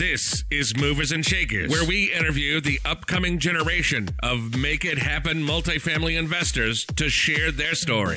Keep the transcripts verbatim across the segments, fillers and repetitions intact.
This is Movers and Shakers, where we interview the upcoming generation of Make It Happen multifamily investors to share their story.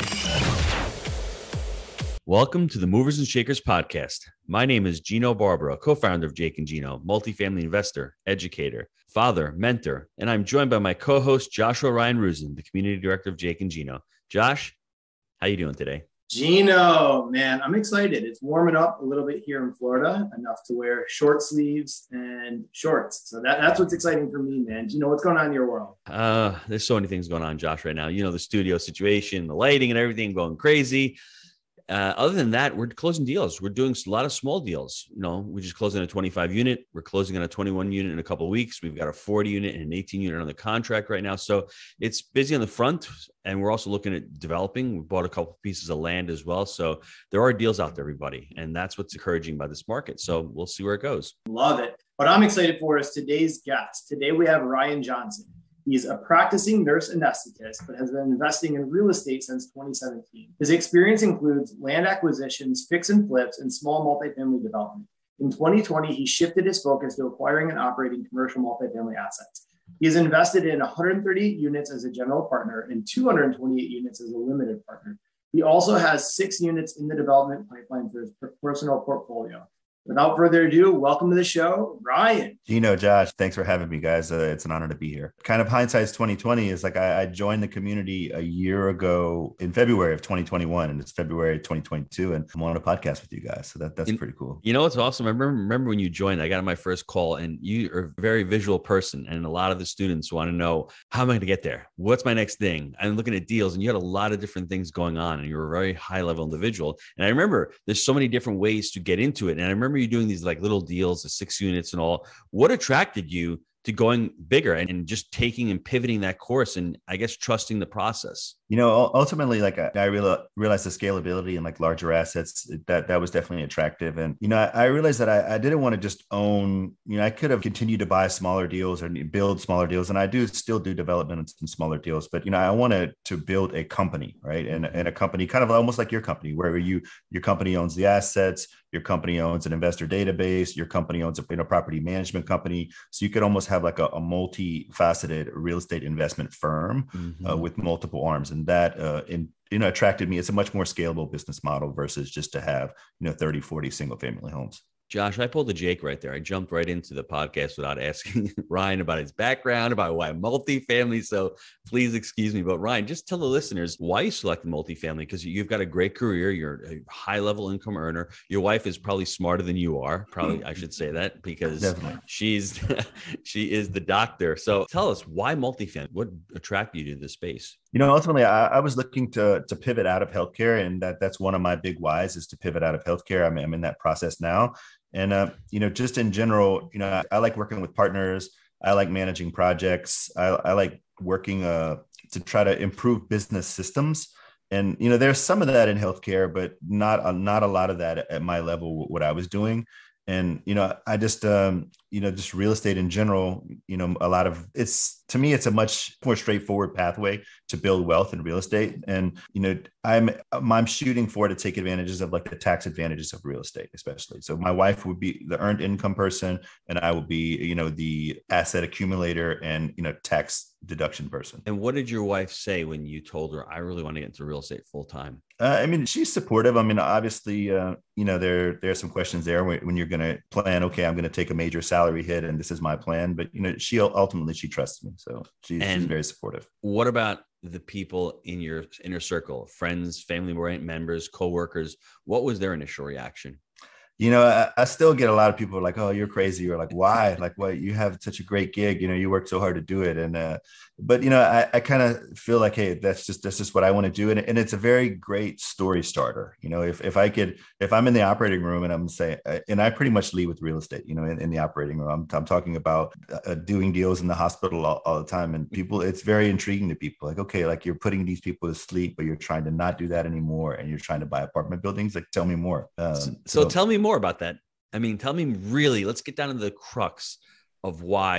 Welcome to the Movers and Shakers podcast. My name is Gino Barbara, co-founder of Jake and Gino, multifamily investor, educator, father, mentor, and I'm joined by my co-host Joshua Ryan Rusin, the community director of Jake and Gino. Josh, how you doing today? Gino, man, I'm excited. It's warming up a little bit here in Florida, enough to wear short sleeves and shorts. So that, that's what's exciting for me, man. Gino, what's going on in your world? Uh, there's so many things going on, Josh, right now. You know, the studio situation, the lighting and everything going crazy. Uh, other than that, we're closing deals. We're doing a lot of small deals. You know, we just closed on a twenty-five unit. We're closing on a twenty-one unit in a couple of weeks. We've got a forty unit and an eighteen unit on the contract right now. So it's busy on the front, and we're also looking at developing. We bought a couple pieces of land as well. So there are deals out there, everybody. And that's what's encouraging by this market. So we'll see where it goes. Love it. What I'm excited for is today's guest. Today we have Ryan Johnson. He's a practicing nurse anesthetist, but has been investing in real estate since twenty seventeen. His experience includes land acquisitions, fix and flips, and small multifamily development. In twenty twenty, he shifted his focus to acquiring and operating commercial multifamily assets. He has invested in one hundred thirty-eight units as a general partner and two hundred twenty-eight units as a limited partner. He also has six units in the development pipeline for his personal portfolio. Without further ado, welcome to the show, Ryan. Gino, Josh, thanks for having me, guys. Uh, it's an honor to be here. Kind of hindsight's twenty twenty is like I, I joined the community a year ago in February of twenty twenty-one, and it's February twenty twenty-two, and I'm on a podcast with you guys. So that, that's you, pretty cool. You know what's awesome? I remember, remember when you joined, I got on my first call, and you are a very visual person, and a lot of the students want to know, how am I going to get there? What's my next thing? I'm looking at deals, and you had a lot of different things going on, and you're a very high-level individual. And I remember there's so many different ways to get into it, and I remember you doing these like little deals, the six units and all. What attracted you to going bigger and, and just taking and pivoting that course and I guess trusting the process? You know, ultimately, like I, I real, realized the scalability and like larger assets, that that was definitely attractive. And, you know, I, I realized that I, I didn't want to just own, you know, I could have continued to buy smaller deals or build smaller deals. And I do still do development in smaller deals, but, you know, I wanted to build a company, right? And, and a company kind of almost like your company, where you, your company owns the assets, your company owns an investor database, your company owns a, you know, property management company. So you could almost have like a, a multifaceted real estate investment firm mm-hmm. uh, with multiple arms. And that, uh, in, you know, attracted me. It's a much more scalable business model versus just to have, you know, thirty, forty single family homes. Josh, I pulled the Jake right there. I jumped right into the podcast without asking Ryan about his background, about why multifamily. So please excuse me. But Ryan, just tell the listeners why you selected multifamily, because you've got a great career. You're a high level income earner. Your wife is probably smarter than you are. Probably, I should say that, because Definitely. she's she is the doctor. So tell us why multifamily. What attracted you to this space? You know, ultimately, I, I was looking to to pivot out of healthcare, and that that's one of my big whys is to pivot out of healthcare. I'm, I'm in that process now. And, uh, you know, just in general, you know, I, I like working with partners. I like managing projects. I, I like working uh, to try to improve business systems. And, you know, there's some of that in healthcare, but not, uh, not a lot of that at my level, what I was doing. And, you know, I just, um, you know, just real estate in general, you know, a lot of it's, to me, it's a much more straightforward pathway to build wealth in real estate. And, you know, I'm, I'm shooting for to take advantages of like the tax advantages of real estate, especially. So my wife would be the earned income person, and I would be, you know, the asset accumulator and, you know, tax deduction person. And what did your wife say when you told her, I really want to get into real estate full time? Uh, I mean, she's supportive. I mean, obviously, uh, you know, there, there are some questions there when, when you're going to plan, okay, I'm going to take a major salary hit and this is my plan. But, you know, she ultimately, she trusts me. So she's, she's very supportive. What about the people in your inner circle, friends, family members, coworkers? What was their initial reaction? You know, I, I still get a lot of people like, oh, you're crazy. Or like, why? Like, what? You have such a great gig. You know, you work so hard to do it. And, uh, but, you know, I, I kind of feel like, hey, that's just, that's just what I want to do. And, and it's a very great story starter. You know, if, if I could, if I'm in the operating room and I'm saying, and I pretty much lead with real estate, you know, in, in the operating room, I'm, I'm talking about uh, doing deals in the hospital all, all the time. And people, it's very intriguing to people. Like, okay, like you're putting these people to sleep, but you're trying to not do that anymore. And you're trying to buy apartment buildings. Like, tell me more. Um, so, so tell me more about that. I mean, tell me really, let's get down to the crux of why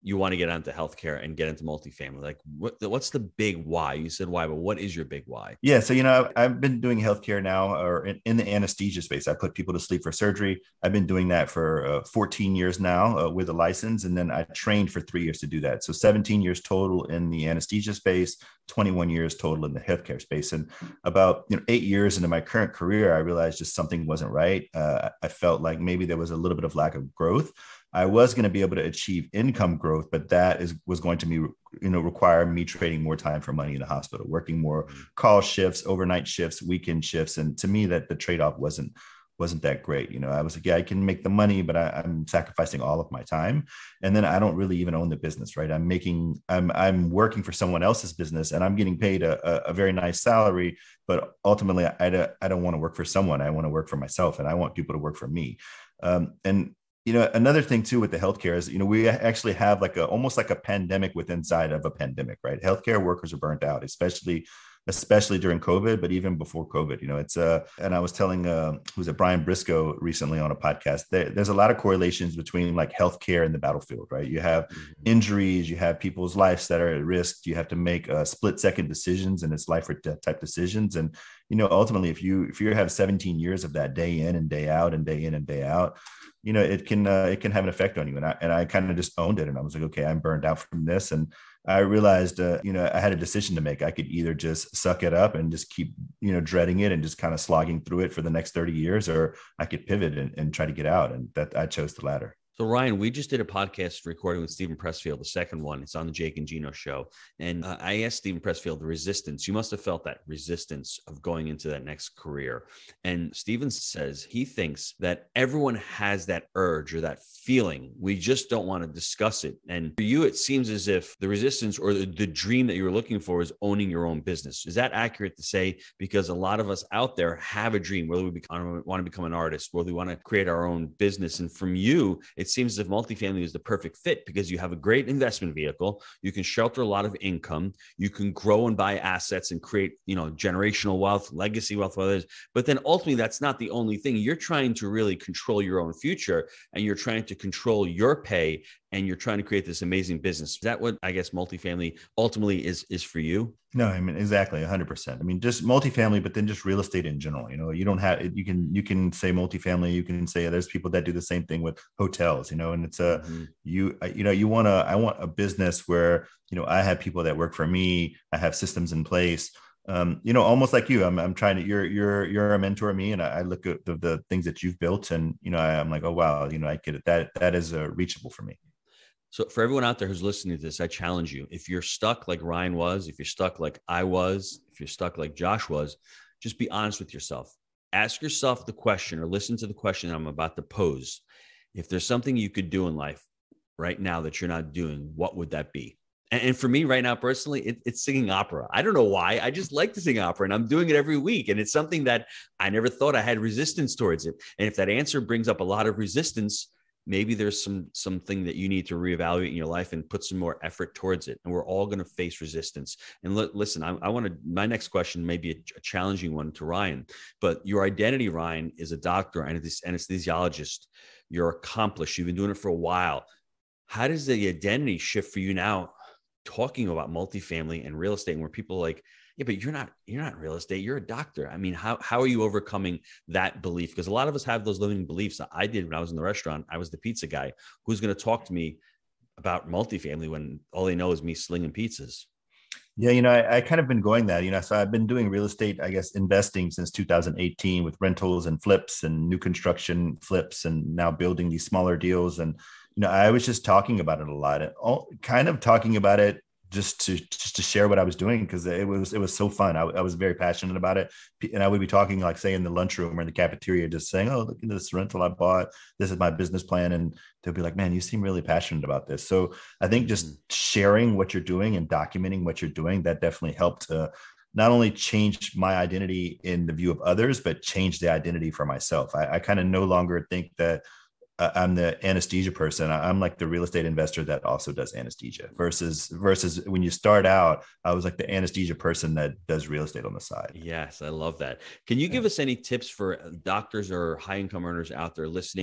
you want to get onto healthcare and get into multifamily? Like what, what's the big why? You said why, but what is your big why? Yeah. So, you know, I've, I've been doing healthcare now, or in, in the anesthesia space. I put people to sleep for surgery. I've been doing that for uh, fourteen years now uh, with a license. And then I trained for three years to do that. So seventeen years total in the anesthesia space, twenty-one years total in the healthcare space. And about, you know, eight years into my current career, I realized just something wasn't right. Uh, I felt like maybe there was a little bit of lack of growth. I was going to be able to achieve income growth, but that is was going to be, you know, require me trading more time for money in the hospital, working more call shifts, overnight shifts, weekend shifts. And to me, that the trade-off wasn't wasn't that great. You know, I was like, yeah, I can make the money, but I, I'm sacrificing all of my time. And then I don't really even own the business, right? I'm making, I'm, I'm working for someone else's business and I'm getting paid a, a very nice salary, but ultimately I, I, I don't want to work for someone. I want to work for myself and I want people to work for me. Um, and you know, another thing too with the healthcare is, you know, we actually have like a, almost like a pandemic within inside of a pandemic, right? Healthcare workers are burnt out, especially, especially during COVID, but even before COVID, you know, it's uh, and I was telling, uh, who's it, Brian Briscoe recently on a podcast, there, there's a lot of correlations between like healthcare and the battlefield, right? You have mm-hmm. injuries, you have people's lives that are at risk. You have to make uh, split second decisions and it's life or death type decisions. And, you know, ultimately, if you, if you have seventeen years of that day in and day out and day in and day out, you know, it can, uh, it can have an effect on you. And I, and I kind of just owned it. And I was like, okay, I'm burned out from this. And I realized, uh, you know, I had a decision to make. I could either just suck it up and just keep, you know, dreading it and just kind of slogging through it for the next thirty years, or I could pivot and, and try to get out. And that I chose the latter. So Ryan, we just did a podcast recording with Steven Pressfield, the second one. It's on the Jake and Gino show. And uh, I asked Steven Pressfield the resistance. You must have felt that resistance of going into that next career. And Steven says he thinks that everyone has that urge or that feeling. We just don't want to discuss it. And for you, it seems as if the resistance or the, the dream that you were looking for is owning your own business. Is that accurate to say? Because a lot of us out there have a dream, whether we become, want to become an artist, whether we want to create our own business. And from you, it seems as if multifamily is the perfect fit because you have a great investment vehicle. You can shelter a lot of income. You can grow and buy assets and create, you know, generational wealth, legacy wealth for others. But then ultimately, that's not the only thing. You're trying to really control your own future and you're trying to control your pay and you're trying to create this amazing business. Is that what I guess multifamily ultimately is, is for you? No, I mean, exactly. one hundred percent. I mean, just multifamily, but then just real estate in general. You know, you don't have, you can, you can say multifamily, you can say there's people that do the same thing with hotels, you know, and it's a, mm-hmm. you, you know, you want to, I want a business where, you know, I have people that work for me. I have systems in place. Um, you know, almost like you, I'm, I'm trying to, you're, you're, you're a mentor of me. And I, I look at the, the things that you've built and, you know, I, I'm like, oh, wow, you know, I get it. That, that is uh, reachable for me. So for everyone out there who's listening to this, I challenge you. If you're stuck like Ryan was, if you're stuck like I was, if you're stuck like Josh was, just be honest with yourself. Ask yourself the question or listen to the question I'm about to pose. If there's something you could do in life right now that you're not doing, what would that be? And, and for me right now, personally, it, it's singing opera. I don't know why. I just like to sing opera and I'm doing it every week. And it's something that I never thought I had resistance towards it. And if that answer brings up a lot of resistance, maybe there's some something that you need to reevaluate in your life and put some more effort towards it. And we're all going to face resistance. And l- listen, I, I want to, my next question may be a, a challenging one to Ryan, but your identity, Ryan, is a doctor and anesthesiologist. You're accomplished. You've been doing it for a while. How does the identity shift for you now, talking about multifamily and real estate, and where people are like, yeah, but you're not, you're not in real estate. You're a doctor. I mean, how, how are you overcoming that belief? Because a lot of us have those limiting beliefs. I did when I was in the restaurant. I was the pizza guy. Who's going to talk to me about multifamily when all they know is me slinging pizzas? Yeah, you know, I, I kind of been going that, you know, so I've been doing real estate, I guess, investing since two thousand eighteen with rentals and flips and new construction flips and now building these smaller deals. And, you know, I was just talking about it a lot and all, kind of talking about it just to just to share what I was doing because it was it was so fun. I, I was very passionate about it, and I would be talking like say in the lunchroom or in the cafeteria, just saying, "Oh, look at this rental I bought. This is my business plan," and they'll be like, "Man, you seem really passionate about this." So I think just mm-hmm. sharing what you're doing and documenting what you're doing, that definitely helped to not only change my identity in the view of others, but change the identity for myself. I, I kind of no longer think that I'm the anesthesia person. I'm like the real estate investor that also does anesthesia versus versus when you start out, I was like the anesthesia person that does real estate on the side. Yes, I love that. Can you give us any tips for doctors or high income earners out there listening?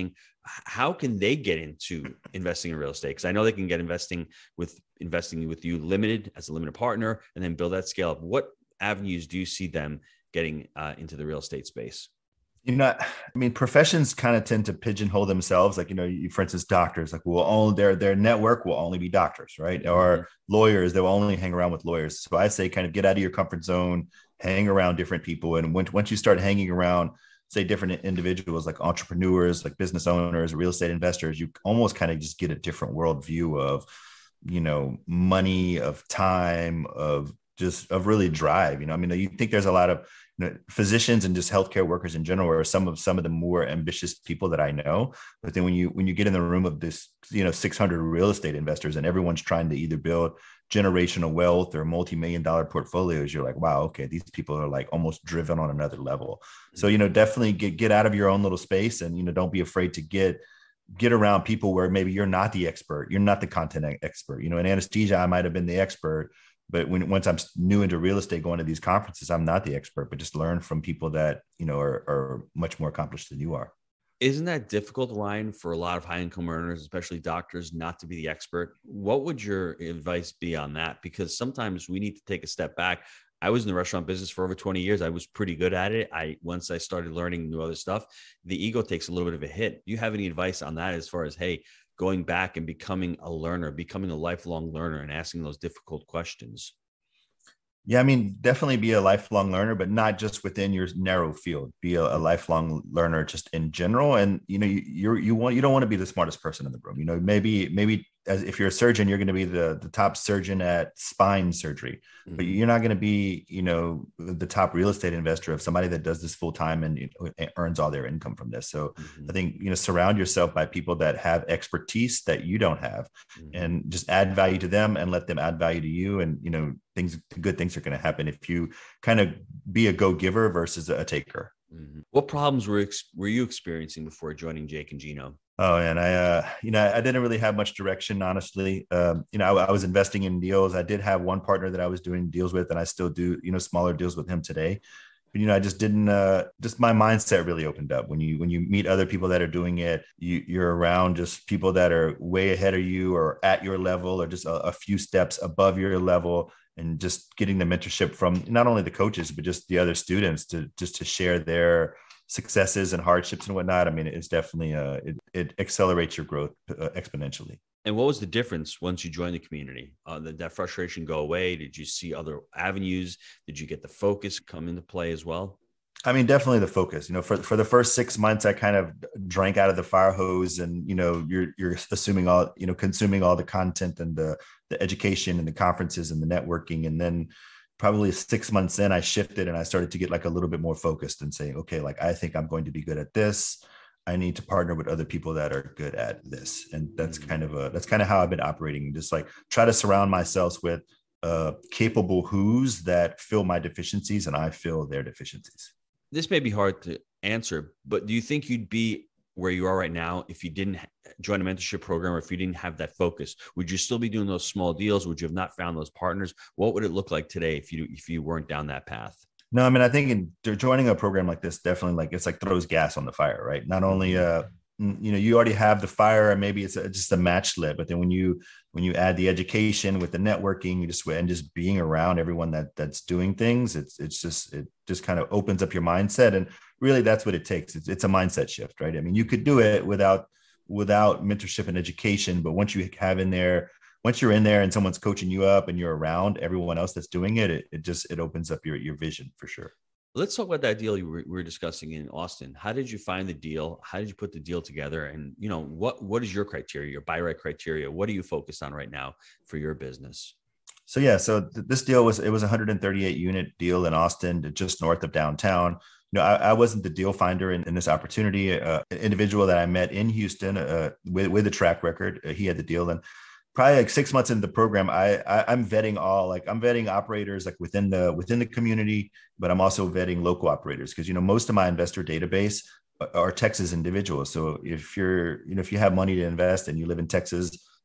how can they get into investing in real estate? Because I know they can get investing with investing with you limited as a limited partner, and then build that scale up. What avenues do you see them getting uh, into the real estate space? You know, I mean, professions kind of tend to pigeonhole themselves. Like, you know, you, for instance, doctors, like will only their their network will only be doctors, right? Mm-hmm. Or lawyers, they'll only hang around with lawyers. So I say, kind of get out of your comfort zone, hang around different people, and when, once you start hanging around, say, different individuals like entrepreneurs, like business owners, real estate investors, you almost kind of just get a different worldview of, you know, money, of time, of just of really drive. You know, I mean, you think there's a lot of, you know, physicians and just healthcare workers in general are some of some of the more ambitious people that I know. But then when you when you get in the room of this, you know, six hundred real estate investors, and everyone's trying to either build generational wealth or multi-million dollar portfolios, you're like, wow, okay, these people are like almost driven on another level. So, you know, definitely get get out of your own little space, and, you know, don't be afraid to get get around people where maybe you're not the expert, you're not the content expert. You know, in anesthesia, I might have been the expert, but when once I'm new into real estate, going to these conferences, I'm not the expert, but just learn from people that, you know, are, are much more accomplished than you are. Isn't that difficult, Ryan, for a lot of high income earners, especially doctors, not to be the expert? What would your advice be on that? Because sometimes we need to take a step back. I was in the restaurant business for over twenty years. I was pretty good at it. I once I started learning new other stuff, the ego takes a little bit of a hit. Do you have any advice on that as far as, hey, going back and becoming a learner, becoming a lifelong learner and asking those difficult questions? Yeah, I mean, definitely be a lifelong learner, but not just within your narrow field. Be a, a lifelong learner just in general. And, you know, you you're, you want you don't want to be the smartest person in the room. You know, maybe maybe as if you're a surgeon, you're going to be the, the top surgeon at spine surgery, mm-hmm. but you're not going to be, you know, the top real estate investor of somebody that does this full time and, you know, earns all their income from this. So mm-hmm. I think, you know, surround yourself by people that have expertise that you don't have, mm-hmm. and just add value to them and let them add value to you. And, you know, things, good things are going to happen if you kind of be a go-giver versus a taker. Mm-hmm. What problems were, were you experiencing before joining Jake and Gino? Oh, and I, uh, you know, I didn't really have much direction, honestly. Um, you know, I, I was investing in deals. I did have one partner that I was doing deals with, and I still do, you know, smaller deals with him today. But, you know, I just didn't, uh, just my mindset really opened up when you, when you meet other people that are doing it, you, you're around just people that are way ahead of you or at your level or just a, a few steps above your level, and just getting the mentorship from not only the coaches, but just the other students to just to share their successes and hardships and whatnot. I mean, it's definitely uh it, it accelerates your growth uh, exponentially. And what was the difference once you joined the community? Uh, did that frustration go away? Did you see other avenues? Did you get the focus come into play as well? I mean, definitely the focus. You know, for, for the first six months, I kind of drank out of the fire hose, and, you know, you're you're assuming all, you know, consuming all the content and the the education and the conferences and the networking, and then probably six months in, I shifted and I started to get like a little bit more focused and saying, okay, like, I think I'm going to be good at this. I need to partner with other people that are good at this. And that's kind of a, that's kind of how I've been operating. Just like try to surround myself with uh, capable who's that fill my deficiencies and I fill their deficiencies. This may be hard to answer, but do you think you'd be where you are right now if you didn't join a mentorship program, or if you didn't have that focus? Would you still be doing those small deals? Would you have not found those partners? What would it look like today if you if you weren't down that path? No, I mean, I think in joining a program like this, definitely, like, it's like throws gas on the fire, right? Not only, uh, you know, you already have the fire, and maybe it's a, just a match lit, but then when you when you add the education with the networking, you just and just being around everyone that that's doing things, it's it's just it just kind of opens up your mindset, and really that's what it takes. It's it's a mindset shift, right? I mean, you could do it without without mentorship and education, but once you have in there, once you're in there and someone's coaching you up and you're around everyone else that's doing it, it, it just it opens up your your vision for sure. Let's talk about that deal you were, we were discussing in Austin. How did you find the deal? How did you put the deal together? And, you know, what, what is your criteria, your buy right criteria? What are you focused on right now for your business? So, yeah, so th- this deal was, it was a one hundred thirty-eight unit deal in Austin, just north of downtown. You know, I, I wasn't the deal finder in, in this opportunity. Uh, an individual that I met in Houston uh, with, with a track record, uh, he had the deal. And probably like six months into the program, I, I I'm vetting all like I'm vetting operators like within the within the community, but I'm also vetting local operators, because, you know, most of my investor database are Texas individuals. So if you're, you know, if you have money to invest and you live in Texas,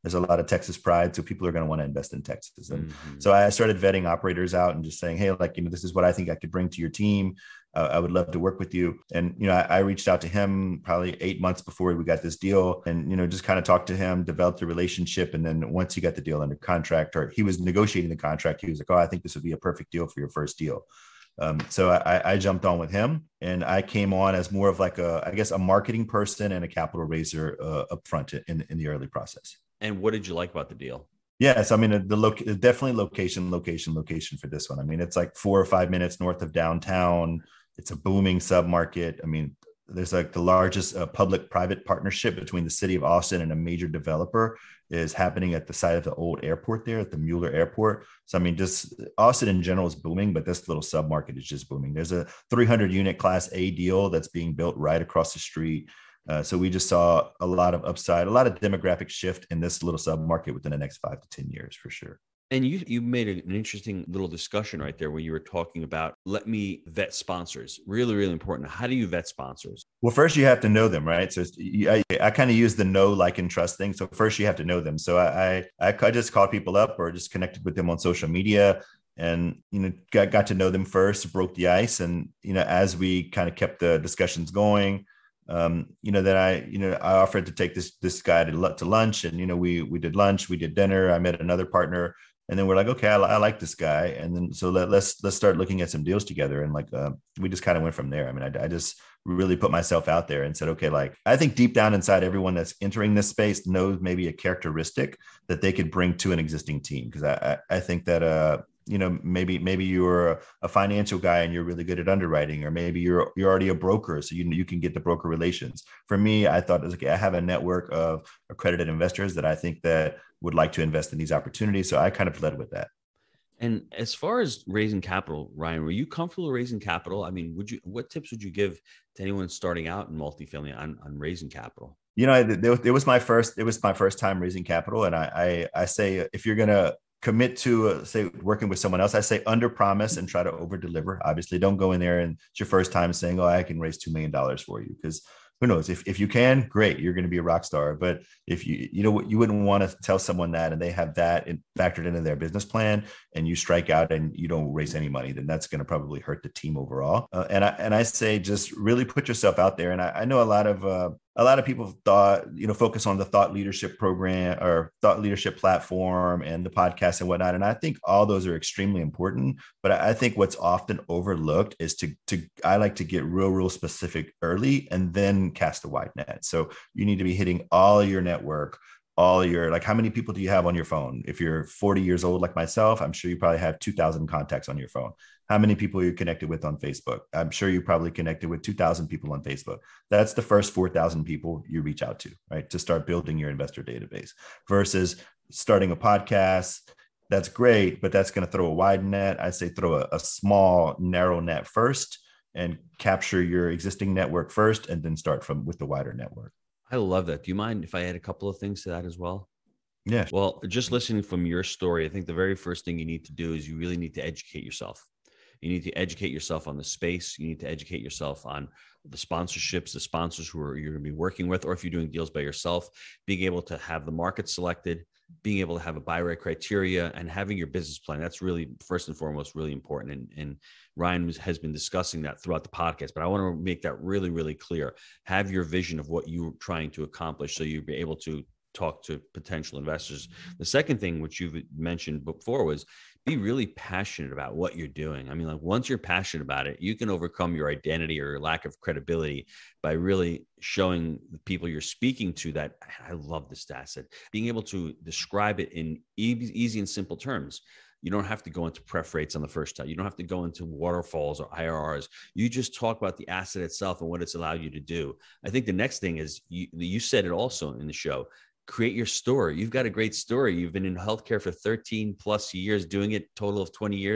There's a lot of Texas pride. So people are going to want to invest in Texas. And Mhm. so I started vetting operators out and just saying, hey, like, you know, this is what I think I could bring to your team. Uh, I would love to work with you. And, you know, I, I reached out to him probably eight months before we got this deal and, you know, just kind of talked to him, developed a relationship. And then once he got the deal under contract, or he was negotiating the contract, he was like, oh, I think this would be a perfect deal for your first deal. Um, so I, I jumped on with him, and I came on as more of like a, I guess, a marketing person and a capital raiser uh, up front in, in the early process. And what did you like about the deal? Yes, I mean, the loc definitely location, location, location for this one. I mean, it's like four or five minutes north of downtown. It's a booming submarket. I mean, there's like the largest uh, public-private partnership between the city of Austin and a major developer is happening at the site of the old airport there at the Mueller Airport. So, I mean, just Austin in general is booming, but this little submarket is just booming. There's a three hundred unit class A deal that's being built right across the street. Uh, so we just saw a lot of upside, a lot of demographic shift in this little submarket within the next five to ten years for sure. And you you made an interesting little discussion right there where you were talking about, let me vet sponsors. Really, really important. How do you vet sponsors? Well, first you have to know them, right? So it's, I, I kind of use the know, like, and trust thing. So first you have to know them. So I, I, I just called people up or just connected with them on social media and, you know, got, got to know them first, broke the ice. And, you know, as we kind of kept the discussions going, um, you know, then I, you know, I offered to take this, this guy to, to lunch, and, you know, we, we did lunch, we did dinner. I met another partner. And then we're like, okay, I, I like this guy. And then, so let, let's, let's start looking at some deals together. And like, uh, we just kind of went from there. I mean, I, I just really put myself out there and said, okay, like, I think deep down inside everyone that's entering this space knows maybe a characteristic that they could bring to an existing team. Cause I, I, I think that, uh, you know, maybe, maybe you're a financial guy and you're really good at underwriting, or maybe you're, you're already a broker. So you, you can get the broker relations. For me, I thought it was okay. I have a network of accredited investors that I think that would like to invest in these opportunities. So I kind of led with that. And as far as raising capital, Ryan, were you comfortable raising capital? I mean, would you, what tips would you give to anyone starting out in multifamily on, on raising capital? You know, it, it was my first, it was my first time raising capital. And I, I, I say, if you're going to commit to uh, say working with someone else, I say under promise and try to over deliver. Obviously don't go in there and it's your first time saying, oh, I can raise two million dollars for you. Because who knows, if, if you can, great, you're going to be a rock star. But if you, you know, you wouldn't want to tell someone that and they have that in, factored into their business plan, and you strike out and you don't raise any money, then that's going to probably hurt the team overall. Uh, and I, and I say, just really put yourself out there. And I, I know a lot of, uh, a lot of people thought, you know, focus on the thought leadership program or thought leadership platform and the podcast and whatnot. And I think all those are extremely important. But I think what's often overlooked is to, to I like to get real, real specific early and then cast a wide net. So you need to be hitting all your network, all your, like, how many people do you have on your phone? If you're forty years old, like myself, I'm sure you probably have two thousand contacts on your phone. How many people are you connected with on Facebook? I'm sure you probably connected with two thousand people on Facebook. That's the first four thousand people you reach out to, right? To start building your investor database versus starting a podcast. That's great, but that's going to throw a wide net. I say throw a, a small, narrow net first and capture your existing network first, and then start from with the wider network. I love that. Do you mind if I add a couple of things to that as well? Yeah. Well, just listening from your story, I think the very first thing you need to do is you really need to educate yourself. You need to educate yourself on the space. You need to educate yourself on the sponsorships, the sponsors who are, you're going to be working with, or if you're doing deals by yourself, being able to have the market selected, being able to have a buy rate criteria, and having your business plan. That's really, first and foremost, really important. And, and Ryan was, has been discussing that throughout the podcast, but I want to make that really, really clear. Have your vision of what you're trying to accomplish so you'll be able to talk to potential investors. The second thing, which you've mentioned before, was be really passionate about what you're doing. I mean, like, once you're passionate about it, you can overcome your identity or your lack of credibility by really showing the people you're speaking to that I love this asset, being able to describe it in easy and simple terms. You don't have to go into pref rates on the first time. You don't have to go into waterfalls or I R Rs. You just talk about the asset itself and what it's allowed you to do. I think the next thing is, you, you said it also in the show, create your story. You've got a great story. You've been in healthcare for thirteen plus years, doing it total of twenty years.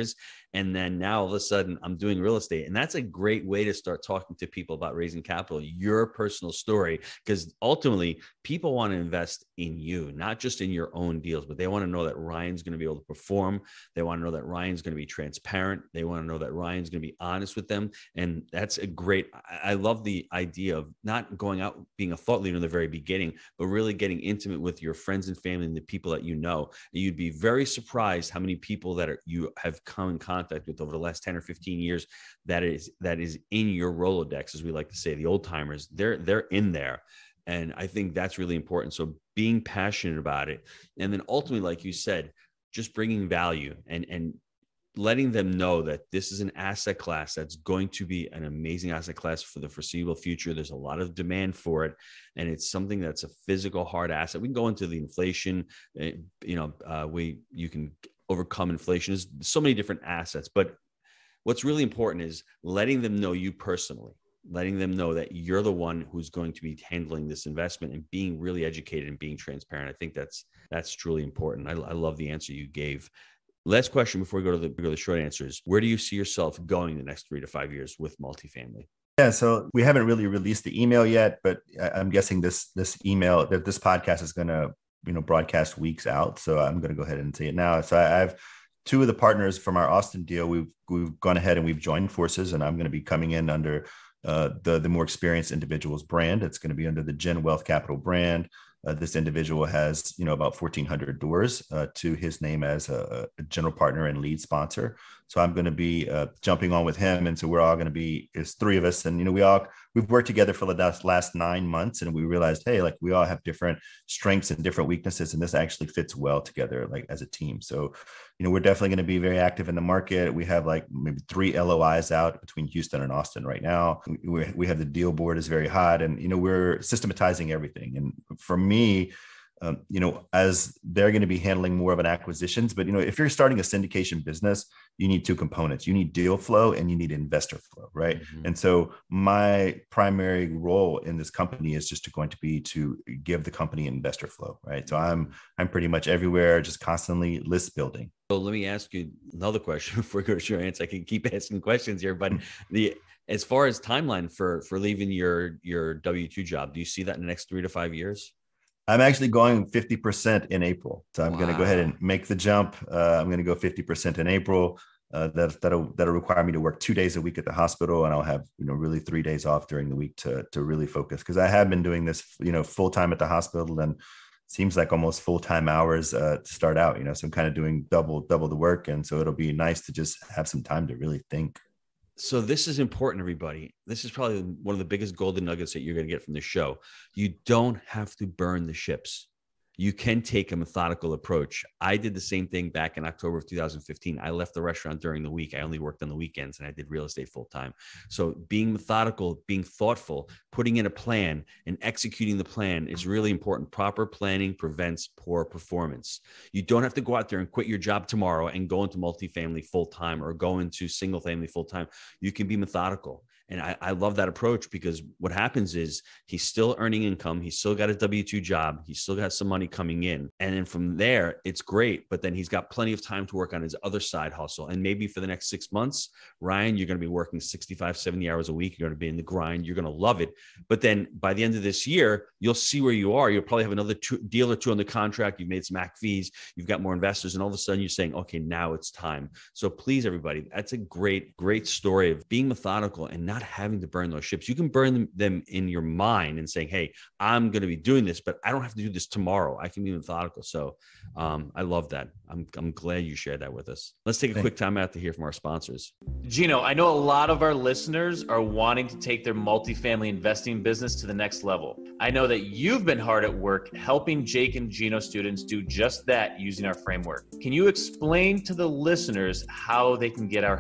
And then now all of a sudden I'm doing real estate. And that's a great way to start talking to people about raising capital, your personal story, because ultimately people want to invest in you, not just in your own deals, but they want to know that Ryan's going to be able to perform. They want to know that Ryan's going to be transparent. They want to know that Ryan's going to be honest with them. And that's a great, I love the idea of not going out being a thought leader in the very beginning, but really getting intimate with your friends and family and the people that you know. And you'd be very surprised how many people that are, you have come in contact with over the last ten or fifteen years that is, that is in your Rolodex, as we like to say, the old timers, they're, they're in there. And I think that's really important. So being passionate about it. And then ultimately, like you said, just bringing value and, and letting them know that this is an asset class that's going to be an amazing asset class for the foreseeable future. There's a lot of demand for it. And it's something that's a physical hard asset. We can go into the inflation, you know, uh, we, you can overcome inflation. There's so many different assets, but what's really important is letting them know you personally, letting them know that you're the one who's going to be handling this investment and being really educated and being transparent. I think that's, that's truly important. I, I love the answer you gave. Last question before we go to the, go to the short answers. Where do you see yourself going the next three to five years with multifamily? Yeah, so we haven't really released the email yet, but I'm guessing this this email, that this podcast is going to, you know, broadcast weeks out. So I'm going to go ahead and say it now. So I have two of the partners from our Austin deal. We've we've gone ahead and we've joined forces, and I'm going to be coming in under uh, the the more experienced individual's brand. It's going to be under the Gen Wealth Capital brand. Uh, this individual has, you know, about fourteen hundred doors uh, to his name as a, a general partner and lead sponsor. So I'm going to be uh, jumping on with him. And so we're all going to be, it's three of us. And, you know, we all, we've worked together for the last, last nine months and we realized, hey, like we all have different strengths and different weaknesses. And this actually fits well together, like as a team. So, you know, we're definitely going to be very active in the market. We have like maybe three L O Is out between Houston and Austin right now. We, we have the deal board is very hot and, you know, we're systematizing everything. And for me, um, you know, as they're going to be handling more of an acquisitions, but, you know, if you're starting a syndication business, you need two components. You need deal flow and you need investor flow, right? Mm-hmm. And so my primary role in this company is just to going to be to give the company investor flow, right? So I'm, I'm pretty much everywhere, just constantly list building. So let me ask you another question before we go to your answer. I can keep asking questions here, but the, as far as timeline for, for leaving your, your W two job, do you see that in the next three to five years? I'm actually going fifty percent in April. So I'm wow. going to go ahead and make the jump. Uh, I'm going to go fifty percent in April. Uh, that, that'll, that'll require me to work two days a week at the hospital. And I'll have, you know, really three days off during the week to, to really focus. Cause I have been doing this, you know, full time at the hospital and seems like almost full-time hours uh, to start out, you know, so I'm kind of doing double, double the work. And so it'll be nice to just have some time to really think. So this is important, everybody. This is probably one of the biggest golden nuggets that you're going to get from the show. You don't have to burn the ships. You can take a methodical approach. I did the same thing back in October of two thousand fifteen. I left the restaurant during the week. I only worked on the weekends and I did real estate full time. So being methodical, being thoughtful, putting in a plan and executing the plan is really important. Proper planning prevents poor performance. You don't have to go out there and quit your job tomorrow and go into multifamily full time or go into single family full time. You can be methodical. And I, I love that approach because what happens is he's still earning income. He's still got a W two job. He's still got some money coming in. And then from there, it's great. But then he's got plenty of time to work on his other side hustle. And maybe for the next six months, Ryan, you're going to be working sixty-five, seventy hours a week. You're going to be in the grind. You're going to love it. But then by the end of this year, you'll see where you are. You'll probably have another two, deal or two on the contract. You've made some A C fees. You've got more investors. And all of a sudden you're saying, okay, now it's time. So please, everybody, that's a great, great story of being methodical and not having to burn those ships. You can burn them, them in your mind and saying, hey, I'm going to be doing this, but I don't have to do this tomorrow. I can be methodical. So um, I love that. I'm, I'm glad you shared that with us. Let's take a quick time out to hear from our sponsors. Gino, I know a lot of our listeners are wanting to take their multifamily investing business to the next level. I know that you've been hard at work helping Jake and Gino students do just that using our framework. Can you explain to the listeners how they can get our help?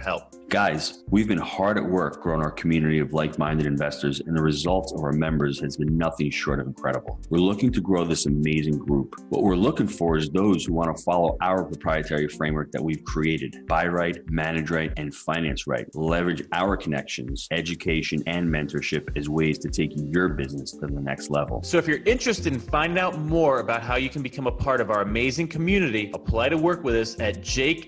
Guys, we've been hard at work growing our community of like-minded investors, and the results of our members has been nothing short of incredible. We're looking to grow this amazing group. What we're looking for is those who want to follow our proprietary framework that we've created: buy right, manage right, and finance right. Leverage our connections, education, and mentorship as ways to take your business to the next level. So if you're interested in finding out more about how you can become a part of our amazing community, apply to work with us at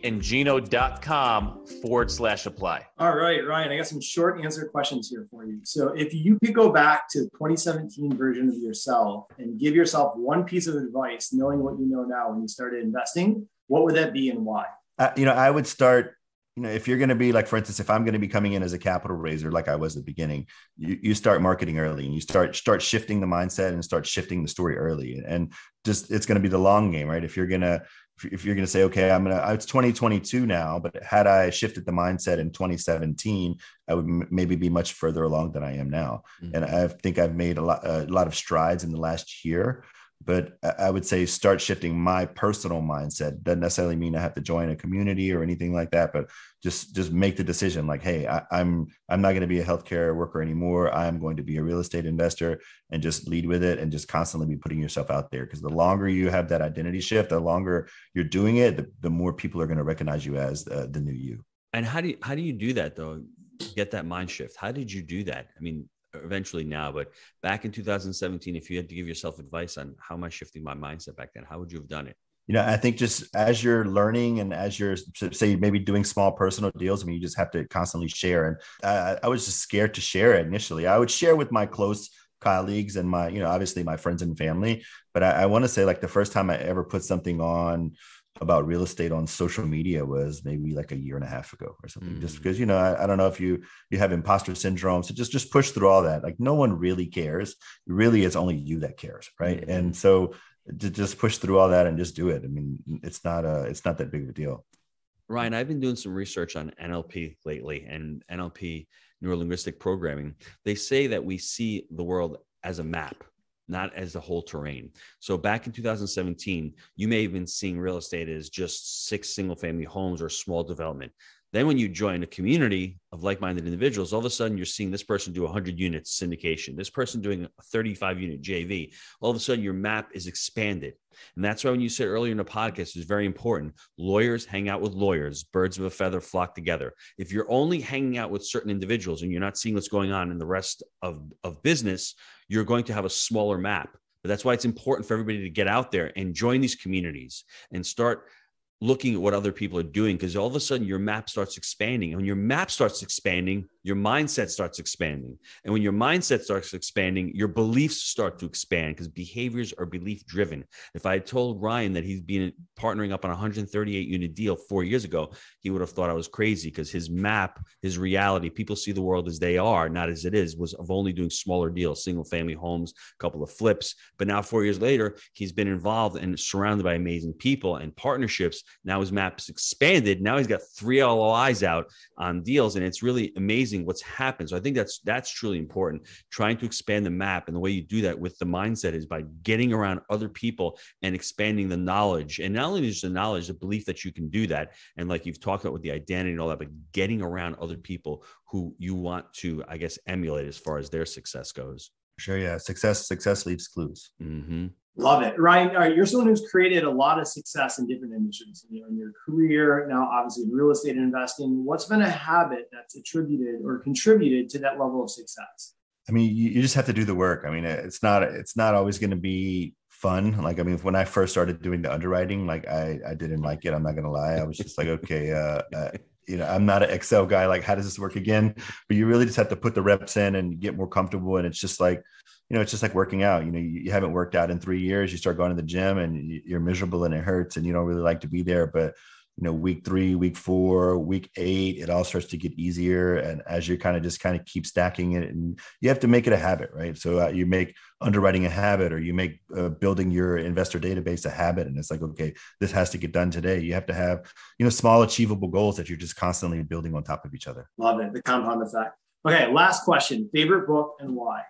jakeandgino.com forward slash apply. All right, Ryan, I got some short answer questions here for you. So if you could go back to twenty seventeen version of yourself and give yourself one piece of advice, knowing what you know now when you started investing, what would that be and why? Uh, you know, I would start, you know, if you're going to be like, for instance, if I'm going to be coming in as a capital raiser, like I was at the beginning, you, you start marketing early and you start, start shifting the mindset and start shifting the story early. And just, it's going to be the long game, right? If you're going to, if you're going to say, okay, I'm going to, it's twenty twenty-two now, but had I shifted the mindset in twenty seventeen, I would m- maybe be much further along than I am now. Mm-hmm. And I think I've made a lot, a lot of strides in the last year. But I would say start shifting my personal mindset. Doesn't necessarily mean I have to join a community or anything like that, but just, just make the decision like, hey, I, I'm, I'm not going to be a healthcare worker anymore. I'm going to be a real estate investor, and just lead with it and just constantly be putting yourself out there. Because the longer you have that identity shift, the longer you're doing it, the, the more people are going to recognize you as uh, the new you. And how do you, how do you do that though? Get that mind shift. How did you do that? I mean, eventually now, but back in two thousand seventeen, if you had to give yourself advice on how am I shifting my mindset back then, how would you have done it? You know, I think just as you're learning and as you're, say, maybe doing small personal deals, I mean, you just have to constantly share. And I, I was just scared to share it initially. I would share with my close colleagues and my, you know, obviously my friends and family. But I, I want to say, like, the first time I ever put something on about real estate on social media was maybe like a year and a half ago or something, mm. just because, you know, I, I don't know if you, you have imposter syndrome. So just, just push through all that. Like, no one really cares. Really, it's only you that cares. Right. Mm. And so to just push through all that and just do it. I mean, it's not a, it's not that big of a deal. Ryan, I've been doing some research on N L P lately, and N L P, neuro-linguistic programming. They say that we see the world as a map, not as the whole terrain. So back in two thousand seventeen, you may have been seeing real estate as just six single family homes or small development. Then when you join a community of like-minded individuals, all of a sudden you're seeing this person do one hundred units syndication, this person doing a thirty-five unit J V. All of a sudden your map is expanded. And that's why when you said earlier in the podcast, it's very important. Lawyers hang out with lawyers. Birds of a feather flock together. If you're only hanging out with certain individuals and you're not seeing what's going on in the rest of, of business, you're going to have a smaller map. But that's why it's important for everybody to get out there and join these communities and start looking at what other people are doing, because all of a sudden your map starts expanding. And when your map starts expanding, your mindset starts expanding. And when your mindset starts expanding, your beliefs start to expand, because behaviors are belief driven. If I had told Ryan that he's been partnering up on a one hundred thirty-eight unit deal four years ago, he would have thought I was crazy, because his map, his reality, people see the world as they are, not as it is, was of only doing smaller deals, single family homes, a couple of flips. But now four years later, he's been involved and surrounded by amazing people and partnerships. Now his map's expanded. Now he's got three L O Is out on deals, and it's really amazing what's happened. So I think that's that's truly important, trying to expand the map. And the way you do that with the mindset is by getting around other people and expanding the knowledge. And not only just the knowledge, the belief that you can do that. And like you've talked about with the identity and all that, but getting around other people who you want to, I guess, emulate as far as their success goes. Sure. Yeah. Success, success leaves clues. Mm-hmm. Love it. Ryan, all right, you're someone who's created a lot of success in different industries, you know, in your career, now obviously in real estate investing. What's been a habit that's attributed or contributed to that level of success? I mean, you, you just have to do the work. I mean, it's not, it's not always going to be fun. Like, I mean, when I first started doing the underwriting, like I, I didn't like it. I'm not going to lie. I was just like, okay, uh, uh, you know, I'm not an Excel guy. Like, how does this work again? But you really just have to put the reps in and get more comfortable. And it's just like, you know, it's just like working out. You know, you, you haven't worked out in three years. You start going to the gym and you're miserable and it hurts and you don't really like to be there. But, you know, week three, week four, week eight, it all starts to get easier. And as you kind of just kind of keep stacking it, and you have to make it a habit, right? So uh, you make underwriting a habit, or you make uh, building your investor database a habit. And it's like, okay, this has to get done today. You have to have, you know, small achievable goals that you're just constantly building on top of each other. Love it. The compound effect. Okay. Last question, favorite book and why?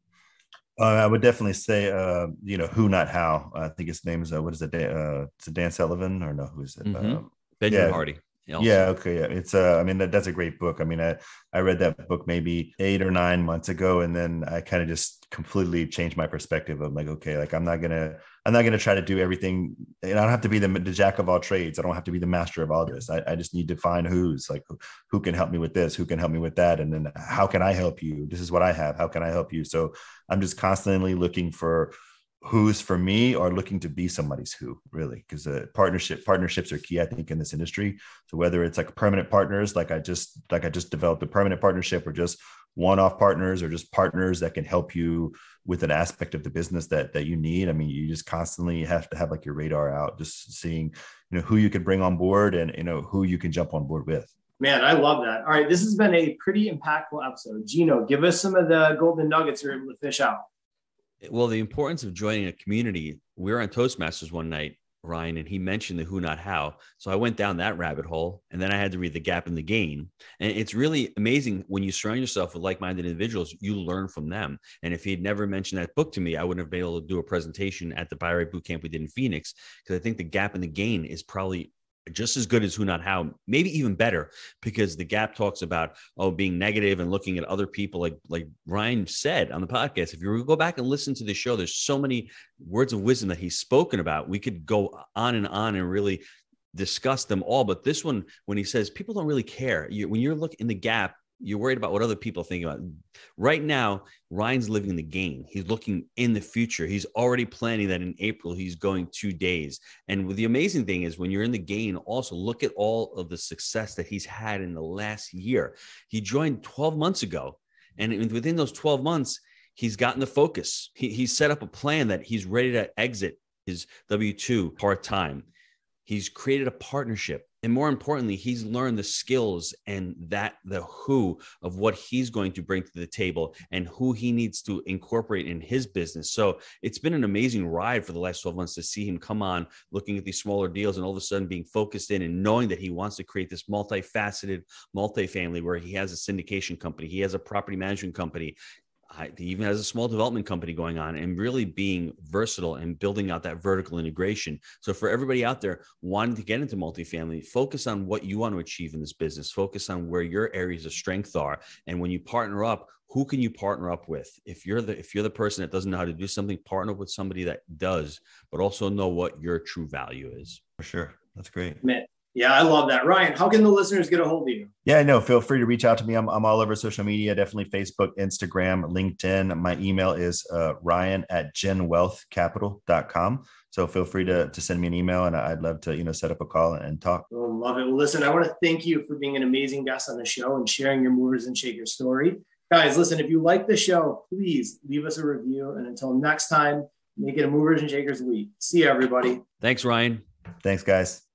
Uh, I would definitely say, uh, you know, Who Not How. I think his name is, uh, what is it? Uh, is it Dan Sullivan or no? Who is it? Mm-hmm. Um, Benjamin yeah. Hardy. Also. Yeah. Okay. Yeah. It's uh, I mean, that, that's a great book. I mean, I, I read that book maybe eight or nine months ago. And then I kind of just completely changed my perspective of like, okay, like I'm not going to, I'm not going to try to do everything. And I don't have to be the, the jack of all trades. I don't have to be the master of all this. I, I just need to find who's like, who, who can help me with this, who can help me with that. And then how can I help you? This is what I have. How can I help you? So I'm just constantly looking for who's for me or looking to be somebody's who, really, because uh, partnership partnerships are key, I think, in this industry. So whether it's like permanent partners, like I just like I just developed a permanent partnership, or just one-off partners, or just partners that can help you with an aspect of the business that that you need. I mean, you just constantly have to have like your radar out, just seeing, you know, who you can bring on board and, you know, who you can jump on board with. Man, I love that. All right, this has been a pretty impactful episode. Gino, give us some of the golden nuggets you're able to fish out. Well, the importance of joining a community. We were on Toastmasters one night, Ryan, and he mentioned the who, not how. So I went down that rabbit hole, and then I had to read The Gap and the Gain. And it's really amazing when you surround yourself with like-minded individuals, you learn from them. And if he had never mentioned that book to me, I wouldn't have been able to do a presentation at the Buy Right boot camp we did in Phoenix, because I think The Gap and the Gain is probably just as good as Who Not How, maybe even better, because The Gap talks about, oh, being negative and looking at other people, like like Ryan said on the podcast. If you go back and listen to the show, there's so many words of wisdom that he's spoken about. We could go on and on and really discuss them all. But this one, when he says people don't really care, you, when you're looking in The Gap, you're worried about what other people think about. Right now, Ryan's living the game. He's looking in the future. He's already planning that in April, he's going two days. And the amazing thing is when you're in the game, also look at all of the success that he's had in the last year. He joined twelve months ago. And within those twelve months, he's gotten the focus. He, he's set up a plan that he's ready to exit his W two part-time. He's created a partnership. And more importantly, he's learned the skills and that the who of what he's going to bring to the table and who he needs to incorporate in his business. So it's been an amazing ride for the last twelve months to see him come on, looking at these smaller deals and all of a sudden being focused in and knowing that he wants to create this multifaceted multifamily where he has a syndication company. He has a property management company. He even has a small development company going on, and really being versatile and building out that vertical integration. So for everybody out there wanting to get into multifamily, focus on what you want to achieve in this business. Focus on where your areas of strength are. And when you partner up, who can you partner up with? If you're the if you're the person that doesn't know how to do something, partner with somebody that does, but also know what your true value is. For sure. That's great. Man. Yeah, I love that. Ryan, how can the listeners get a hold of you? Yeah, no, feel free to reach out to me. I'm, I'm all over social media, definitely Facebook, Instagram, LinkedIn. My email is uh, ryan at gen wealth capital dot com. So feel free to, to send me an email, and I'd love to, you know, set up a call and talk. Oh, love it. Well, listen, I want to thank you for being an amazing guest on the show and sharing your movers and shakers story. Guys, listen, if you like the show, please leave us a review. And until next time, make it a movers and shakers week. See you, everybody. Thanks, Ryan. Thanks, guys.